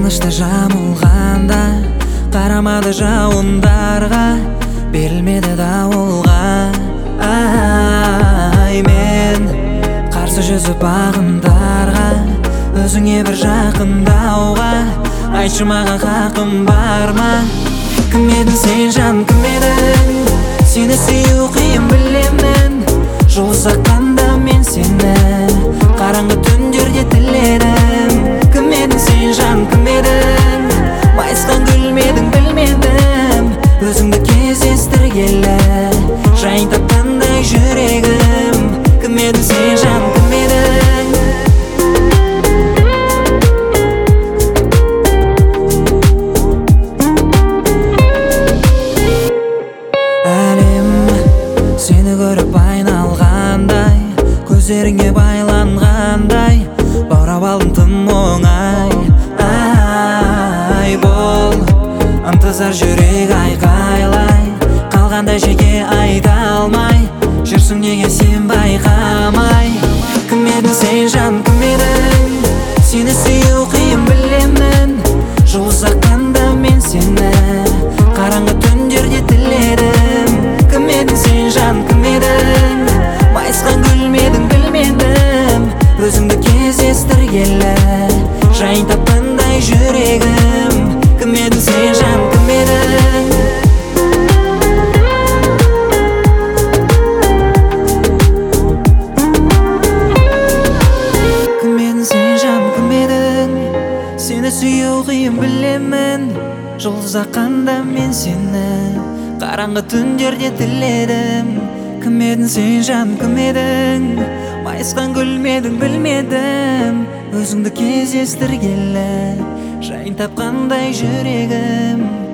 Сағынышта жамылғанда қарамады жауындарға, берілмеді дауылға. Ай, мен қарсы жүзіп ағындарға, өзіңе бір жақындауға. Айтшы маған хақым бар ма? Кім едің сен жан, кім едің? Сені сүю қиын білемін. Жол ұзаққанда мен сені қараңғы түндерде тіледім. Кім едің сен жан, кім едің? Майысқан гүлмедің білмедім. Өзіңді кездестіргелі жайын тапқандай жүрегім. Кім едің сен жан, кім едің? Әлем сені көріп айналғандай, көздеріңе байланғандай, баурап алдым тым оңай. Ай, бол ынтызар жүрек айқайлай, қалғанда жеке айта алмай, жүрсің неге сен байқамай? Кім едің сен жан, кім едің? Сені сүю қиын білемін. Жол ұзаққанда мен сені қараңғы түндерде тіледім. Кім едің сен жан, кім едің? Майысқан гүлмедің білмедім. Өзіңді кездестіргелі жайын тапқандай жүрегім. Кім едің сен жан, кім едің? Кім едің сен жан, кім едің? Сені сүю қиын білемін. Жұлдыз аққанда мен сені қараңғы түндерде тіледім. Кім едің сен жан, кім едің? Майысқан гүлмедің білмедім. Өзіңді кездестіргелі жайын тапқандай жүрегім.